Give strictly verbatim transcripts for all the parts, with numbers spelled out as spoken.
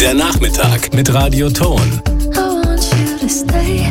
Der Nachmittag mit Radio Ton. I want you to stay.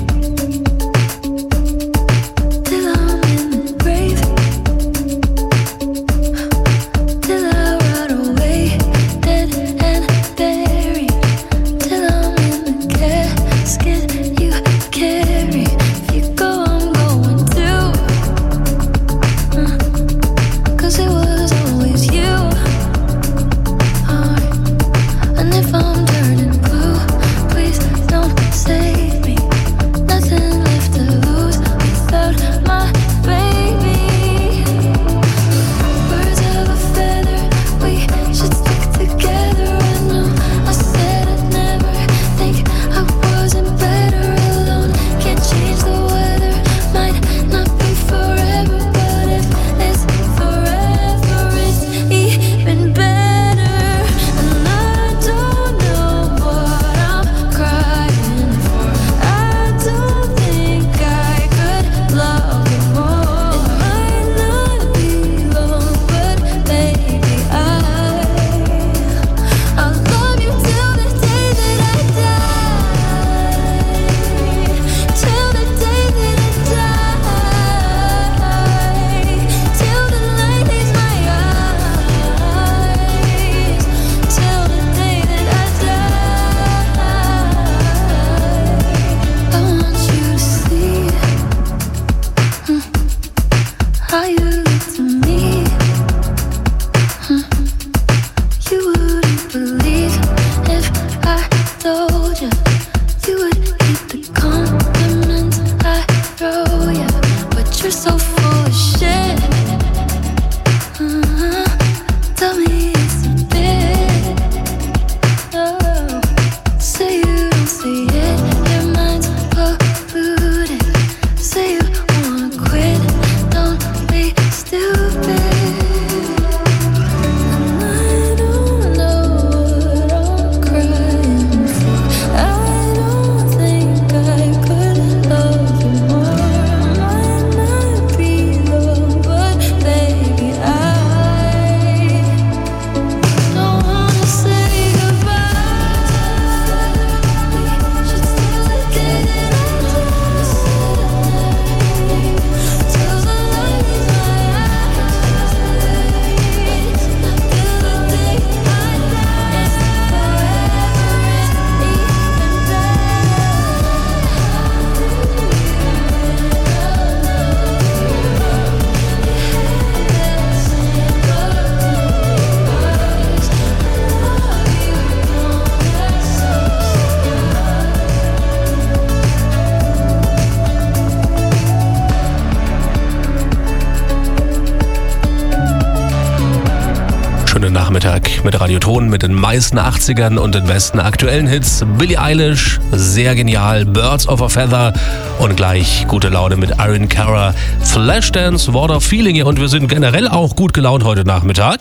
Nachmittag mit Radio Ton, mit den meisten achtzigern und den besten aktuellen Hits. Billie Eilish, sehr genial, Birds of a Feather und gleich gute Laune mit Irene Cara, Flashdance, What a Feeling. Und wir sind generell auch gut gelaunt heute Nachmittag.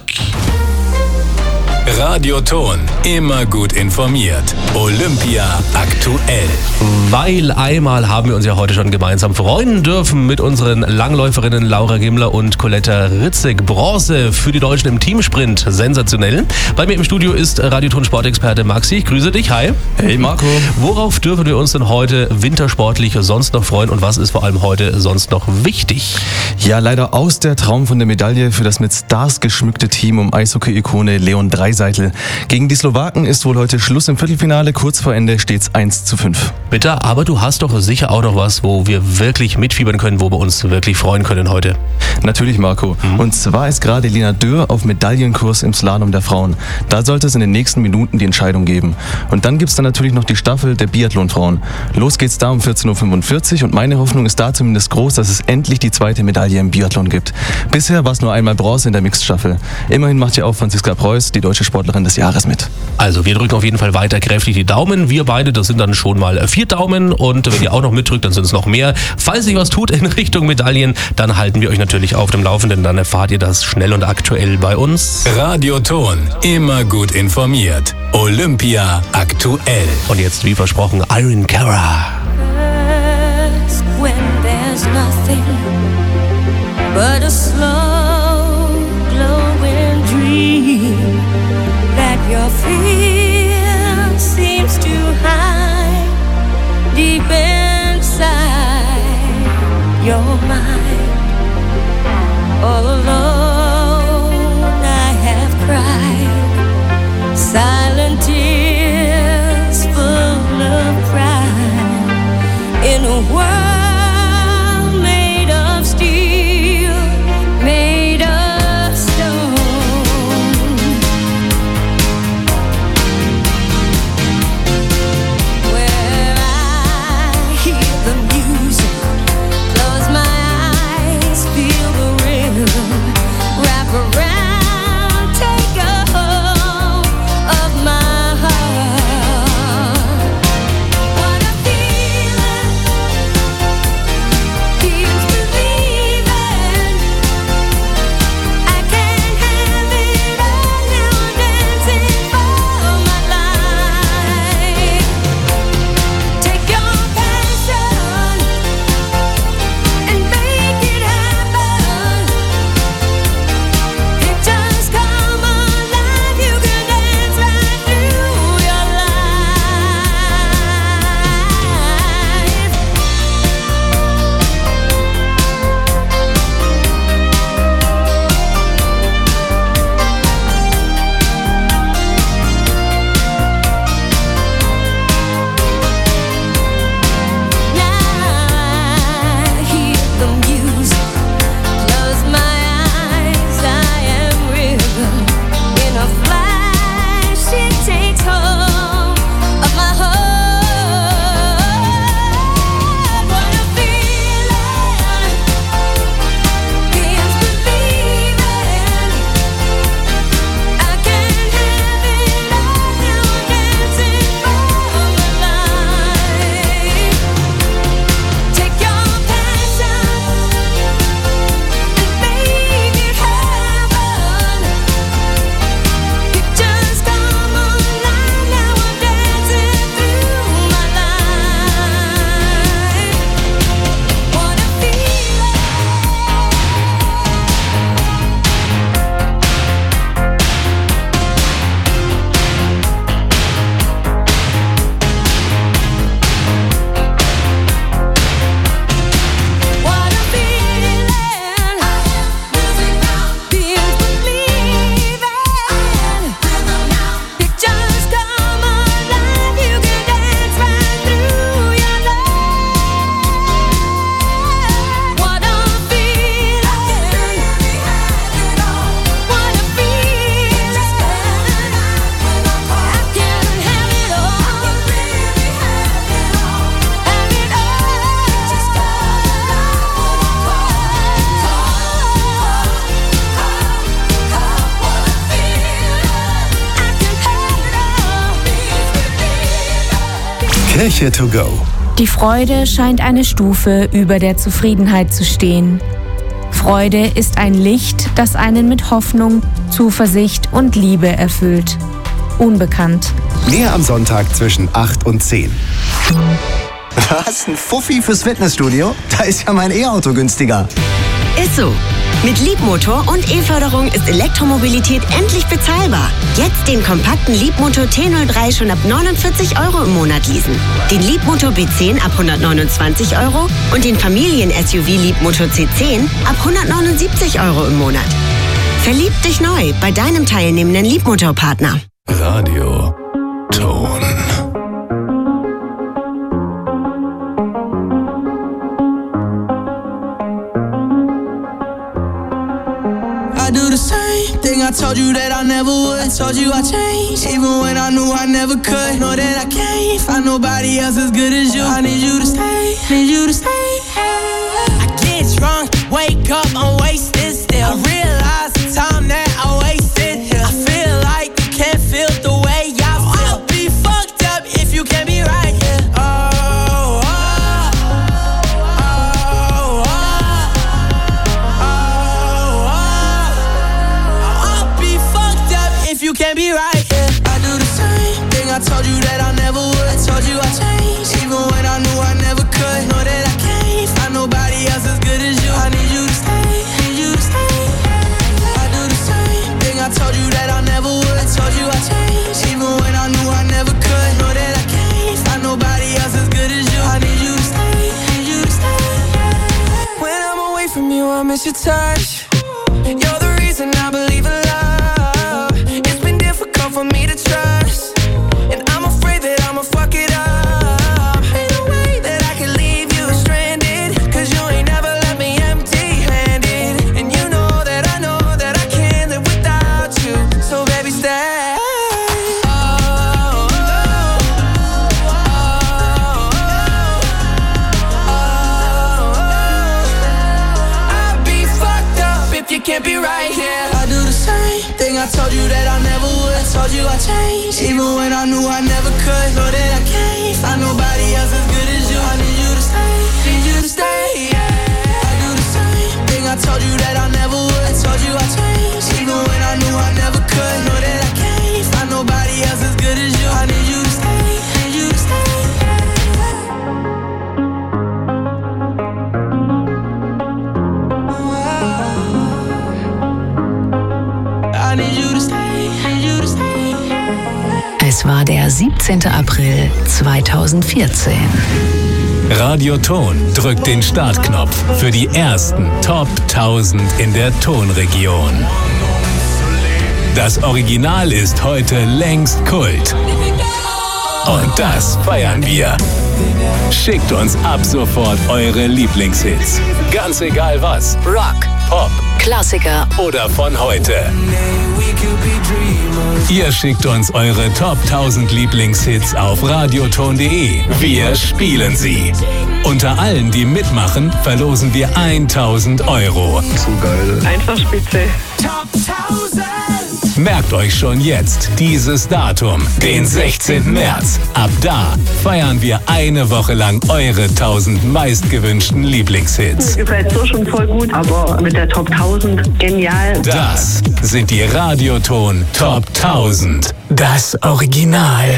Radio Ton, immer gut informiert. Olympia aktuell. Weil einmal haben wir uns ja heute schon gemeinsam freuen dürfen mit unseren Langläuferinnen Laura Gimler und Coletta Ritzig. Bronze für die Deutschen im Teamsprint. Sensationell. Bei mir im Studio ist Radio Ton Sportexperte Maxi. Ich grüße dich. Hi. Hey Marco. Worauf dürfen wir uns denn heute wintersportlich sonst noch freuen und was ist vor allem heute sonst noch wichtig? Ja, leider aus der Traum von der Medaille für das mit Stars geschmückte Team um Eishockey-Ikone Leon Dreiseitel. Gegen die Slowaken ist wohl heute Schluss im Viertelfinale. Kurz vor Ende steht's eins zu fünf. Bitte, aber du hast doch sicher auch noch was, wo wir wirklich mitfiebern können, wo wir uns wirklich freuen können heute. Natürlich, Marco. Mhm. Und zwar ist gerade Lena Dürr auf Medaillenkurs im Slalom der Frauen. Da sollte es in den nächsten Minuten die Entscheidung geben. Und dann gibt's dann natürlich noch die Staffel der Biathlon-Frauen. Los geht's da um vierzehn Uhr fünfundvierzig und meine Hoffnung ist da zumindest groß, dass es endlich die zweite Medaille im Biathlon gibt. Bisher war es nur einmal Bronze in der Mixed-Staffel. Immerhin macht ja auch Franziska Preuß, die deutsche Sportlerin des Jahres, mit. Also wir drücken auf jeden Fall weiter kräftig die Daumen. Wir beide, das sind dann schon mal vier Daumen und wenn ihr auch noch mitdrückt, dann sind es noch mehr. Falls sich was tut in Richtung Medaillen, dann halten wir euch natürlich auf dem Laufenden. Dann erfahrt ihr das schnell und aktuell bei uns. Radio Ton, immer gut informiert. Olympia aktuell. Und jetzt, wie versprochen, Irene Cara. When there's nothing but a slow glowing dream that you're feeling hide deep inside your mind. All alone I have cried silent tears full of pride in a world made of steel, made of stone. Where I hear the music, close my eyes, feel the rhythm, wrap around, take a hold of my heart. What a feeling, feels believing. I can't have it all now, I'm dancing for my life. Take your passion and make it happen. It just come alive, you can dance right through your life. Now I hear the music, close my eyes, I am rhythm. In a flash, it takes hold of my heart. What a feeling, feels believing. I can't have it all now, I'm dancing for my life. Take your passion and make it happen. It just come alive, now I'm dancing through my life. What a feeling. What a feeling. Feels believing. It just come alive, you can dance right through your life. What a feeling. What a feeling. I can have it all. Have it all. Just go. Kirche to go. Die Freude scheint eine Stufe über der Zufriedenheit zu stehen. Freude ist ein Licht, das einen mit Hoffnung, Zuversicht und Liebe erfüllt. Unbekannt. Mehr am Sonntag zwischen acht und zehn. Was? Ein Fuffi fürs Fitnessstudio? Da ist ja mein E-Auto günstiger. Ist so. Mit Leapmotor und E-Förderung ist Elektromobilität endlich bezahlbar. Jetzt den kompakten Leapmotor T null drei schon ab neunundvierzig Euro im Monat leasen. Den Leapmotor B zehn ab hundertneunundzwanzig Euro und den Familien-S U V Leapmotor C zehn ab hundertneunundsiebzig Euro im Monat. Verlieb dich neu bei deinem teilnehmenden Leapmotor-Partner. Radio Ton. I do the same thing I told you that I never would. I told you I changed, even when I knew I never could. Know that I can't find nobody else as good as you. I need you to stay, need you to stay. I get drunk, wake up, I'm wasted still. I realize the time that I wasted here. I feel like you can't feel the way I feel. I'll be fucked up if you can't be right here. Oh, oh, oh, oh, oh, oh. I'll be fucked up if you can't be right here. I do the same thing I told you that I never would. I told you I changed, even when I knew I never could. Know that I can't from you, I miss your touch. You're the reason I believe in love. It's been difficult for me to trust, and I'm afraid that I'ma fuck it up. Ain't no way that I can leave you stranded, cause you ain't never left me empty-handed. And you know that I know that I can't live without you. So baby, stay. You can't be right here. I do the same thing I told you that I never would. I told you I changed, even when I knew I never could. Know that I can't find nobody else as good as you. I need you to stay, need you to stay, yeah. I do the same thing I told you that I never would. I told you I changed, even when I knew I never could. Know that I can't find nobody else as good as you. I need you to stay, need you to stay, Es war der siebzehnte April zweitausendvierzehn. Radioton drückt den Startknopf für die ersten Top tausend in der Tonregion. Das Original ist heute längst Kult. Und das feiern wir. Schickt uns ab sofort eure Lieblingshits. Ganz egal was. Rock, Pop, Klassiker oder von heute. Ihr schickt uns eure Top tausend Lieblingshits auf radioton punkt de. Wir spielen sie. Unter allen, die mitmachen, verlosen wir tausend Euro. So geil. Einfach spitze. Top tausend. Merkt euch schon jetzt dieses Datum, den sechzehnten März. Ab da feiern wir eine Woche lang eure tausend meistgewünschten Lieblingshits. Ihr seid so schon voll gut, aber mit der Top tausend genial. Das sind die Radioton Top tausend. Das Original.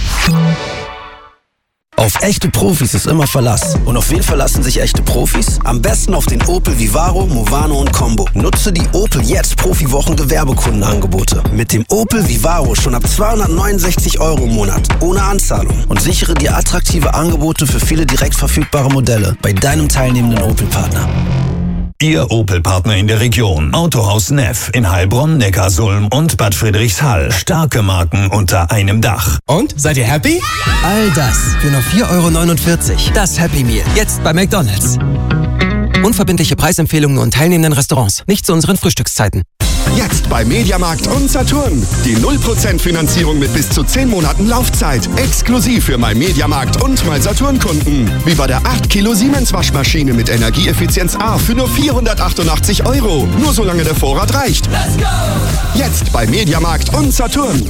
Auf echte Profis ist immer Verlass. Und auf wen verlassen sich echte Profis? Am besten auf den Opel Vivaro, Movano und Combo. Nutze die Opel Jetzt Profi-Wochen-Gewerbekundenangebote. Mit dem Opel Vivaro schon ab zweihundertneunundsechzig Euro im Monat. Ohne Anzahlung. Und sichere dir attraktive Angebote für viele direkt verfügbare Modelle bei deinem teilnehmenden Opel-Partner. Ihr Opel-Partner in der Region. Autohaus Neff in Heilbronn, Neckarsulm und Bad Friedrichshall. Starke Marken unter einem Dach. Und? Seid ihr happy? All das für nur vier Euro neunundvierzig. Das Happy Meal. Jetzt bei McDonald's. Unverbindliche Preisempfehlungen und teilnehmenden Restaurants. Nicht zu unseren Frühstückszeiten. Jetzt bei Mediamarkt und Saturn. Die null Prozent Finanzierung mit bis zu zehn Monaten Laufzeit. Exklusiv für mein Mediamarkt und mein Saturn-Kunden. Wie bei der acht Kilo Siemens-Waschmaschine mit Energieeffizienz A für nur vierhundertachtundachtzig Euro. Nur solange der Vorrat reicht. Let's go! Jetzt bei Mediamarkt und Saturn.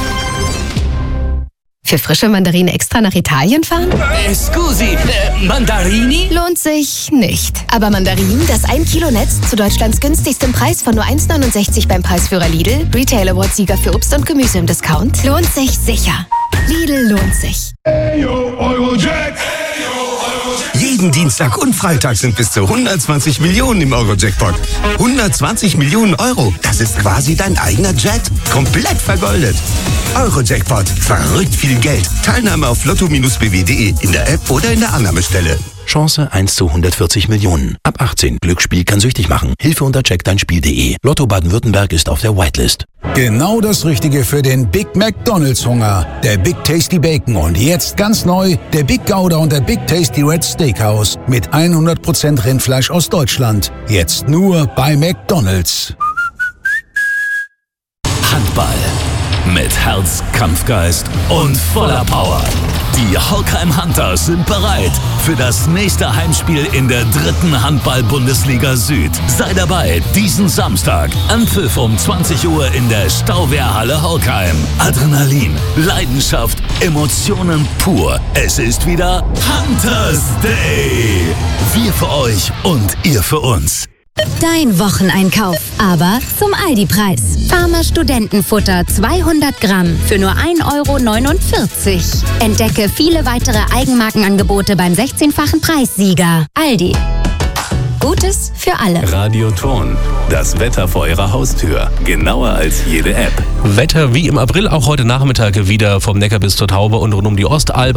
Für frische Mandarine extra nach Italien fahren? Äh, scusi, äh, Mandarini? Lohnt sich nicht. Aber Mandarinen, das ein Kilo Netz zu Deutschlands günstigstem Preis von nur eins neunundsechzig beim Preisführer Lidl, Retail Award Sieger für Obst und Gemüse im Discount, lohnt sich sicher. Lidl lohnt sich. Hey yo, Eurojack! Jeden Dienstag und Freitag sind bis zu hundertzwanzig Millionen im Euro-Jackpot. hundertzwanzig Millionen Euro, das ist quasi dein eigener Jet. Komplett vergoldet. Euro-Jackpot, verrückt viel Geld. Teilnahme auf lotto b w punkt de in der App oder in der Annahmestelle. Chance eins zu hundertvierzig Millionen. Ab achtzehn. Glücksspiel kann süchtig machen. Hilfe unter check dein Spiel punkt de. Lotto Baden-Württemberg ist auf der Whitelist. Genau das Richtige für den Big McDonald's Hunger. Der Big Tasty Bacon und jetzt ganz neu der Big Gouda und der Big Tasty Red Steakhouse mit hundert Prozent Rindfleisch aus Deutschland. Jetzt nur bei McDonald's. Handball. Mit Herz, Kampfgeist und voller Power. Die Horkheim Hunters sind bereit für das nächste Heimspiel in der dritten Handball-Bundesliga Süd. Sei dabei diesen Samstag. Anpfiff um zwanzig Uhr in der Stauwehrhalle Horkheim. Adrenalin, Leidenschaft, Emotionen pur. Es ist wieder Hunters Day. Wir für euch und ihr für uns. Dein Wocheneinkauf, aber zum Aldi-Preis. Farmer Studentenfutter zweihundert Gramm für nur ein Euro neunundvierzig. Entdecke viele weitere Eigenmarkenangebote beim sechzehnfachen Preissieger. Aldi. Gutes für alle. Radioton. Das Wetter vor eurer Haustür. Genauer als jede App. Wetter wie im April, auch heute Nachmittag wieder vom Neckar bis zur Taube und rund um die Ostalb.